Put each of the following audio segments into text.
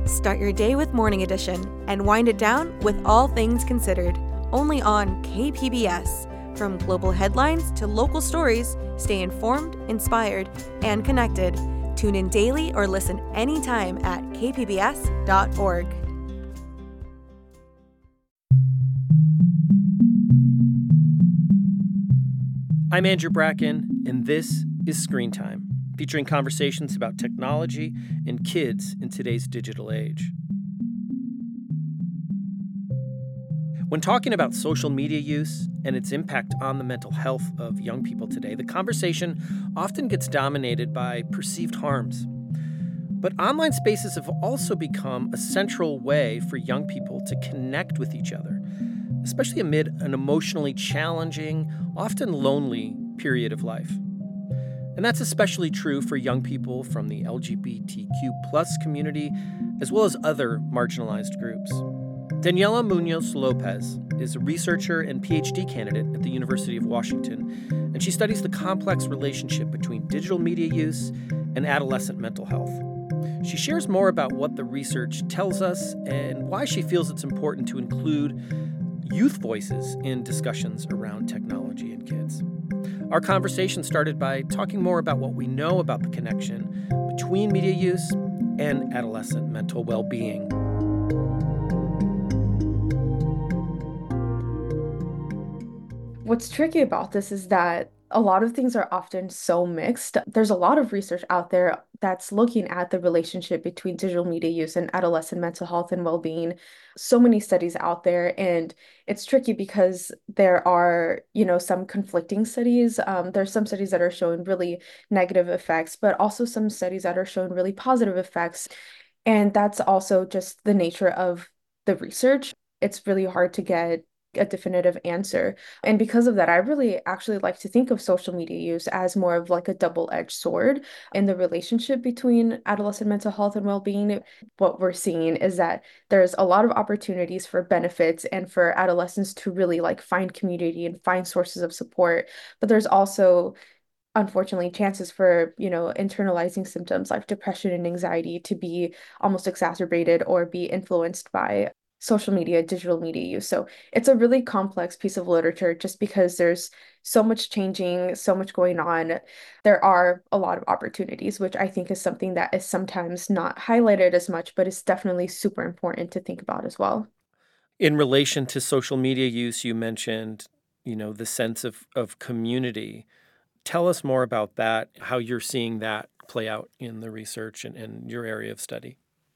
Start your day with Morning Edition and wind it down with All Things Considered, only on KPBS. From global headlines to local stories, stay informed, inspired, and connected. Tune in daily or listen anytime at kpbs.org. I'm Andrew Bracken, and this is Screen Time, featuring conversations about technology and kids in today's digital age. When talking about social media use and its impact on the mental health of young people today, the conversation often gets dominated by perceived harms. But online spaces have also become a central way for young people to connect with each other, especially amid an emotionally challenging, often lonely period of life. And that's especially true for young people from the LGBTQ+ community, as well as other marginalized groups. Daniela Munoz Lopez is a researcher and PhD candidate at the University of Washington, and she studies the complex relationship between digital media use and adolescent mental health. She shares more about what the research tells us and why she feels it's important to include youth voices in discussions around technology and kids. Our conversation started by talking more about what we know about the connection between media use and adolescent mental well-being. What's tricky about this is that a lot of things are often so mixed. There's a lot of research out there that's looking at the relationship between digital media use and adolescent mental health and well-being. So many studies out there, and it's tricky because there are, some conflicting studies. There's some studies that are showing really negative effects, but also some studies that are showing really positive effects. And that's also just the nature of the research. It's really hard to get a definitive answer. And because of that, I really actually like to think of social media use as more of like a double-edged sword in the relationship between adolescent mental health and well-being. What we're seeing is that there's a lot of opportunities for benefits and for adolescents to really like find community and find sources of support. But there's also unfortunately chances for internalizing symptoms like depression and anxiety to be almost exacerbated or be influenced by social media, digital media use. So it's a really complex piece of literature just because there's so much changing, so much going on. There are a lot of opportunities, which I think is something that is sometimes not highlighted as much, but it's definitely super important to think about as well. In relation to social media use, you mentioned, the sense of community. Tell us more about that, how you're seeing that play out in the research and your area of study.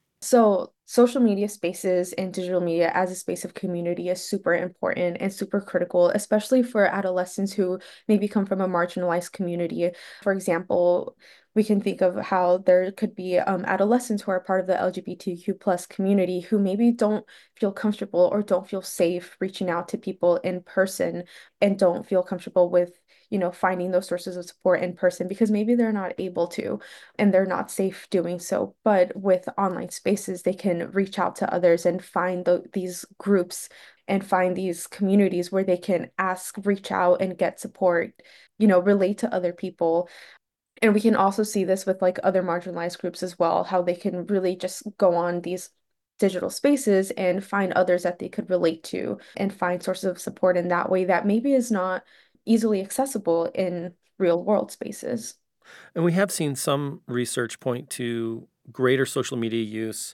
So social media spaces and digital media as a space of community is super important and super critical, especially for adolescents who maybe come from a marginalized community. For example, we can think of how there could be adolescents who are part of the LGBTQ+ community who maybe don't feel comfortable or don't feel safe reaching out to people in person and don't feel comfortable with finding those sources of support in person because maybe they're not able to and they're not safe doing so. But with online spaces, they can reach out to others and find these groups and find these communities where they can ask, reach out, and get support, relate to other people. And we can also see this with like other marginalized groups as well, how they can really just go on these digital spaces and find others that they could relate to and find sources of support in that way that maybe is not easily accessible in real world spaces. And we have seen some research point to greater social media use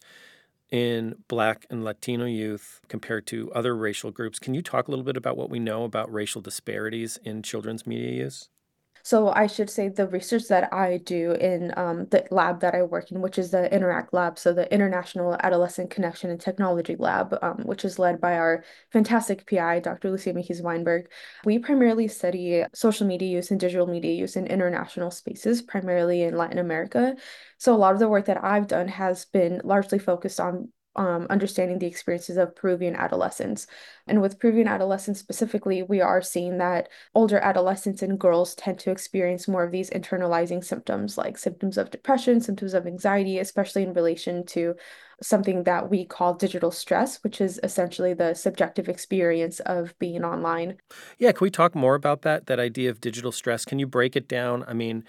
in Black and Latino youth compared to other racial groups. Can you talk a little bit about what we know about racial disparities in children's media use? So I should say the research that I do in the lab that I work in, which is the Interact Lab, so the International Adolescent Connection and Technology Lab, which is led by our fantastic PI, Dr. Lucia Mejiz Weinberg. We primarily study social media use and digital media use in international spaces, primarily in Latin America. So a lot of the work that I've done has been largely focused on understanding the experiences of Peruvian adolescents. And with Peruvian adolescents specifically, we are seeing that older adolescents and girls tend to experience more of these internalizing symptoms, like symptoms of depression, symptoms of anxiety, especially in relation to something that we call digital stress, which is essentially the subjective experience of being online. Yeah, can we talk more about that idea of digital stress? Can you break it down? I mean,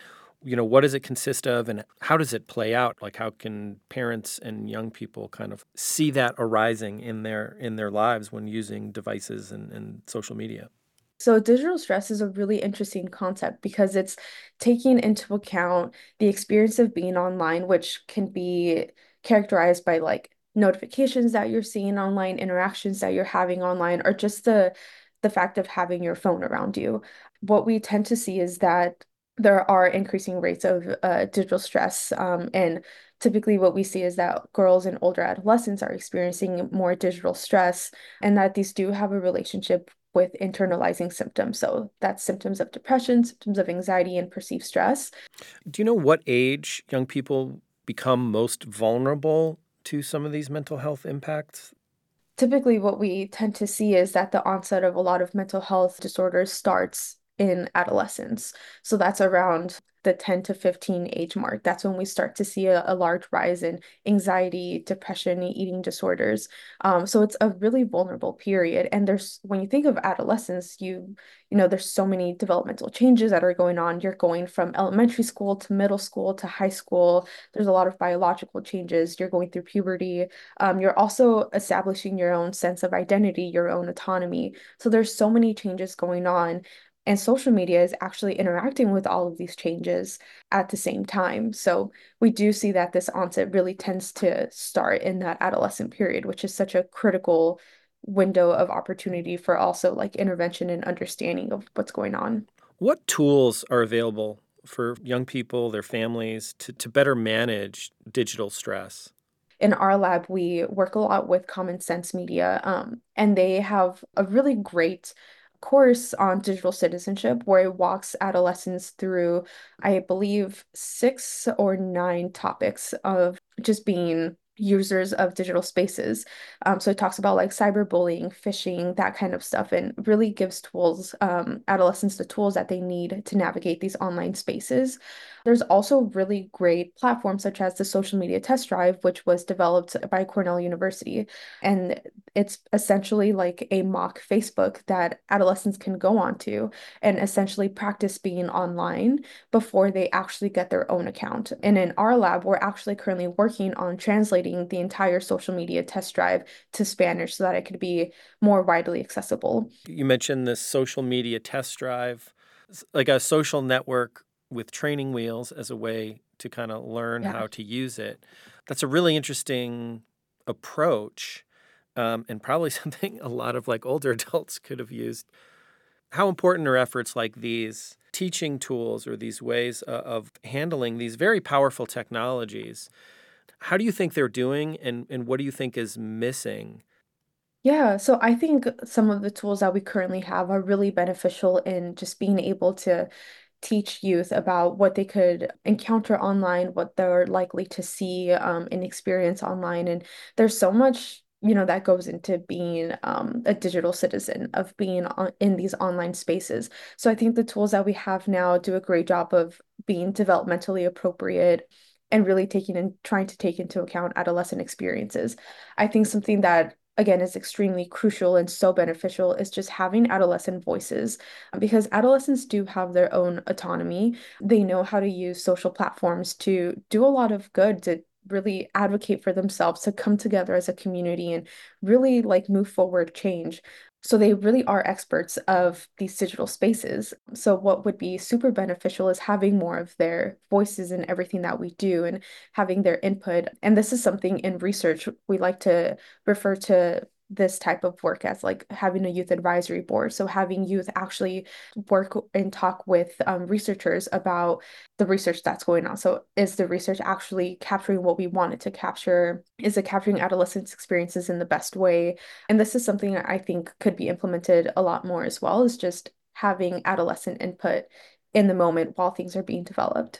What does it consist of and how does it play out? Like, how can parents and young people kind of see that arising in their lives when using devices and social media? So, digital stress is a really interesting concept because it's taking into account the experience of being online, which can be characterized by like notifications that you're seeing online, interactions that you're having online, or just the fact of having your phone around you. What we tend to see is that there are increasing rates of digital stress, and typically what we see is that girls and older adolescents are experiencing more digital stress, and that these do have a relationship with internalizing symptoms. So that's symptoms of depression, symptoms of anxiety, and perceived stress. Do you know what age young people become most vulnerable to some of these mental health impacts? Typically, what we tend to see is that the onset of a lot of mental health disorders starts in adolescence. So that's around the 10 to 15 age mark. That's when we start to see a large rise in anxiety, depression, eating disorders. So it's a really vulnerable period. And there's, when you think of adolescence, there's so many developmental changes that are going on. You're going from elementary school to middle school to high school. There's a lot of biological changes. You're going through puberty. You're also establishing your own sense of identity, your own autonomy. So there's so many changes going on. And social media is actually interacting with all of these changes at the same time. So we do see that this onset really tends to start in that adolescent period, which is such a critical window of opportunity for also like intervention and understanding of what's going on. What tools are available for young people, their families, to better manage digital stress? In our lab, we work a lot with Common Sense Media, and they have a really great course on digital citizenship where it walks adolescents through, I believe, 6 or 9 topics of just being users of digital spaces. So it talks about like cyberbullying, phishing, that kind of stuff, and really gives tools, adolescents the tools that they need to navigate these online spaces. There's also really great platforms such as the Social Media Test Drive, which was developed by Cornell University. And it's essentially like a mock Facebook that adolescents can go onto and essentially practice being online before they actually get their own account. And in our lab, we're actually currently working on translating the entire Social Media Test Drive to Spanish so that it could be more widely accessible. You mentioned this social media test drive, like a social network with training wheels as a way to kind of learn Yeah. how to use it. That's a really interesting approach, and probably something a lot of like older adults could have used. How important are efforts like these teaching tools or these ways of handling these very powerful technologies? How do you think they're doing, and what do you think is missing? Yeah, so I think some of the tools that we currently have are really beneficial in just being able to teach youth about what they could encounter online, what they're likely to see and experience online. And there's so much, that goes into being a digital citizen, of being in these online spaces. So I think the tools that we have now do a great job of being developmentally appropriate and really taking and trying to take into account adolescent experiences. I think something that again is extremely crucial and so beneficial is just having adolescent voices because adolescents do have their own autonomy. They know how to use social platforms to do a lot of good, to really advocate for themselves, to come together as a community and really like move forward change. So they really are experts of these digital spaces. So what would be super beneficial is having more of their voices in everything that we do and having their input. And this is something in research we like to refer to this type of work as like having a youth advisory board. So having youth actually work and talk with researchers about the research that's going on. So is the research actually capturing what we want it to capture? Is it capturing adolescents' experiences in the best way? And this is something that I think could be implemented a lot more as well, is just having adolescent input in the moment while things are being developed.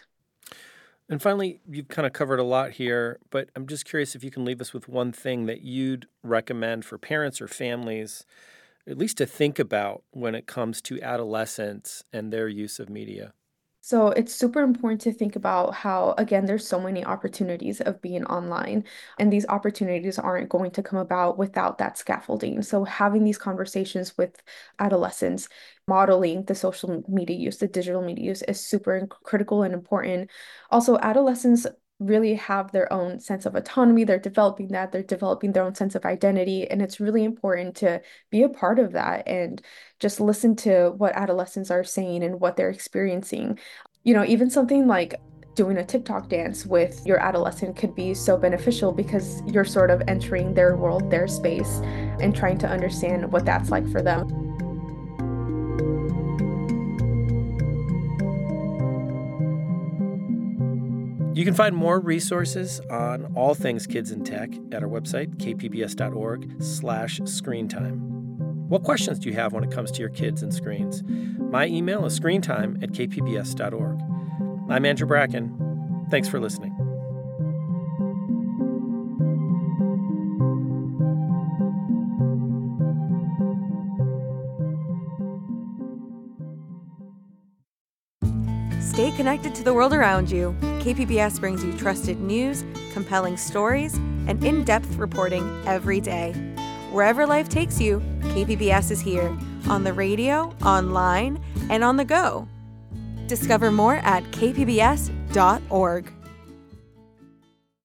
And finally, you've kind of covered a lot here, but I'm just curious if you can leave us with one thing that you'd recommend for parents or families, at least to think about when it comes to adolescents and their use of media. So it's super important to think about how, again, there's so many opportunities of being online, and these opportunities aren't going to come about without that scaffolding. So having these conversations with adolescents, modeling the social media use, the digital media use is super critical and important. Also, adolescents really have their own sense of autonomy. They're developing that, they're developing their own sense of identity, and it's really important to be a part of that and just listen to what adolescents are saying and what they're experiencing. Even something like doing a TikTok dance with your adolescent could be so beneficial because you're sort of entering their world, their space, and trying to understand what that's like for them. You can find more resources on all things kids and tech at our website, kpbs.org/screentime. What questions do you have when it comes to your kids and screens? My email is screentime@kpbs.org. I'm Andrew Bracken. Thanks for listening. Stay connected to the world around you. KPBS brings you trusted news, compelling stories, and in-depth reporting every day. Wherever life takes you, KPBS is here, on the radio, online, and on the go. Discover more at kpbs.org.